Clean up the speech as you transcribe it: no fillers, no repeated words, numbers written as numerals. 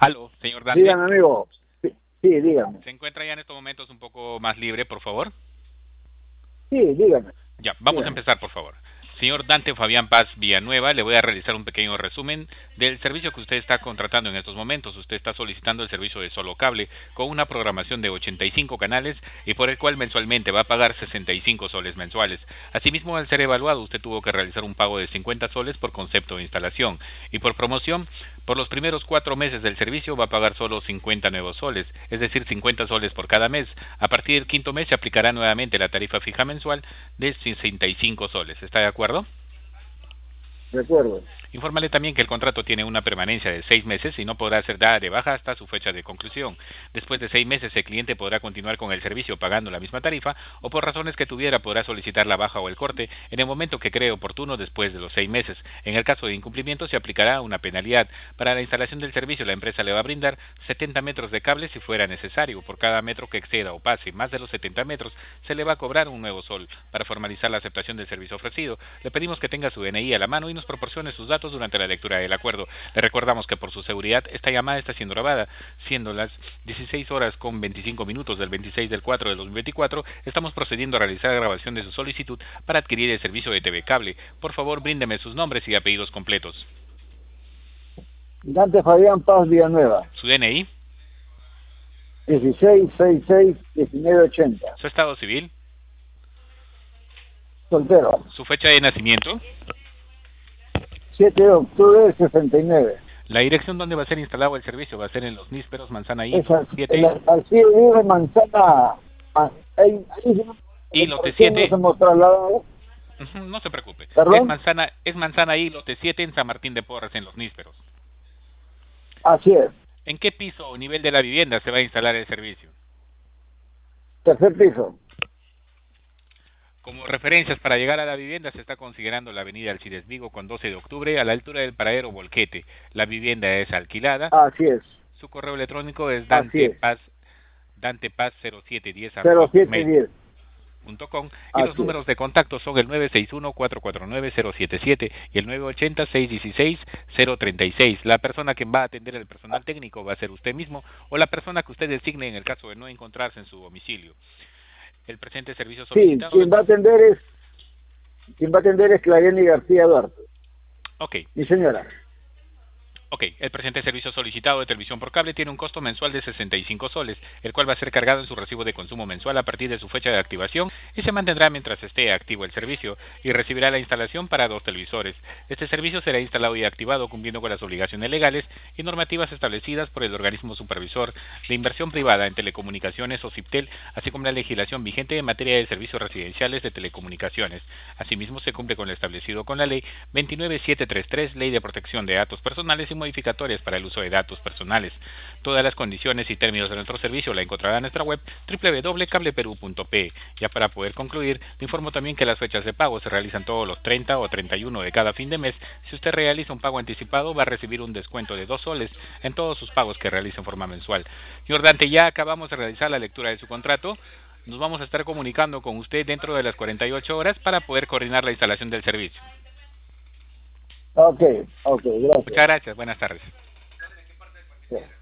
Aló, señor Dante. Dígame, amigo. Sí, sí, dígame. ¿Se encuentra ya en estos momentos un poco más libre, por favor? Sí, dígame. Ya, vamos a Dígame. empezar, por favor. Señor Dante Fabián Paz Villanueva, le voy a realizar un pequeño resumen del servicio que usted está contratando en estos momentos. Usted está solicitando el servicio de solo cable con una programación de 85 canales y por el cual mensualmente va a pagar 65 soles mensuales. Asimismo, al ser evaluado, usted tuvo que realizar un pago de 50 soles por concepto de instalación y por promoción, por los primeros 4 meses del servicio va a pagar solo 50 nuevos soles, es decir, 50 soles por cada mes. A partir del quinto mes se aplicará nuevamente la tarifa fija mensual de 65 soles. ¿Está de acuerdo? Recuerdo. Infórmale también que el contrato tiene una permanencia de 6 meses y no podrá ser dada de baja hasta su fecha de conclusión. Después de 6 meses el cliente podrá continuar con el servicio pagando la misma tarifa o por razones que tuviera podrá solicitar la baja o el corte en el momento que cree oportuno después de los 6 meses. En el caso de incumplimiento se aplicará una penalidad. Para la instalación del servicio la empresa le va a brindar 70 metros de cable si fuera necesario. Por cada metro que exceda o pase más de los 70 metros se le va a cobrar un nuevo sol. Para formalizar la aceptación del servicio ofrecido le pedimos que tenga su DNI a la mano y nos proporcione sus datos durante la lectura del acuerdo. Le recordamos que por su seguridad esta llamada está siendo grabada, siendo las 16 horas con 25 minutos del 26 del 4 de 2024, estamos procediendo a realizar la grabación de su solicitud para adquirir el servicio de TV Cable. Por favor, bríndeme sus nombres y apellidos completos. Dante Fabián Paz Villanueva. Su DNI, 1666-1980. su estado civil, Soltero. su fecha de nacimiento, 7 de octubre del 69. la dirección donde va a ser instalado el servicio va a ser en Los Nísperos, Manzana I, Es lote 7, así vive Manzana. Ahí y lote recién nos 7. hemos trasladado. No se preocupe. ¿Perdón? Es Manzana I, lote 7 en San Martín de Porres, en Los Nísperos. Así es. ¿En qué piso o nivel de la vivienda se va a instalar el servicio? Tercer piso. Como referencias para llegar a la vivienda se está considerando la avenida Alcides Vigo con 12 de octubre a la altura del paradero Volquete. La vivienda es alquilada. Así es. Su correo electrónico es Así es. dantepaz0710@hotmail.com 0710. y los Así es. números de contacto son el 961-449-077 y el 980-616-036. La persona que va a atender el personal técnico va a ser usted mismo o la persona que usted designe en el caso de no encontrarse en su domicilio. El presente servicio Sí, solicitado quien va a atender es Clariani García Duarte. Ok, Mi señora. el presente servicio solicitado de televisión por cable tiene un costo mensual de 65 soles, el cual va a ser cargado en su recibo de consumo mensual a partir de su fecha de activación y se mantendrá mientras esté activo el servicio y recibirá la instalación para 2 televisores. Este servicio será instalado y activado cumpliendo con las obligaciones legales y normativas establecidas por el organismo supervisor de inversión privada en telecomunicaciones o CIPTEL, así como la legislación vigente en materia de servicios residenciales de telecomunicaciones. Asimismo, se cumple con lo establecido con la Ley 29733, Ley de Protección de Datos Personales y modificatorias para el uso de datos personales. Todas las condiciones y términos de nuestro servicio la encontrará en nuestra web www.cableperu.pe. Ya para poder concluir, le informo también que las fechas de pago se realizan todos los 30 o 31 de cada fin de mes. Si usted realiza un pago anticipado, va a recibir un descuento de 2 soles en todos sus pagos que realice en forma mensual. Señor Dante, ya acabamos de realizar la lectura de su contrato. Nos vamos a estar comunicando con usted dentro de las 48 horas para poder coordinar la instalación del servicio. Ok, gracias. Muchas gracias, buenas tardes. Sí.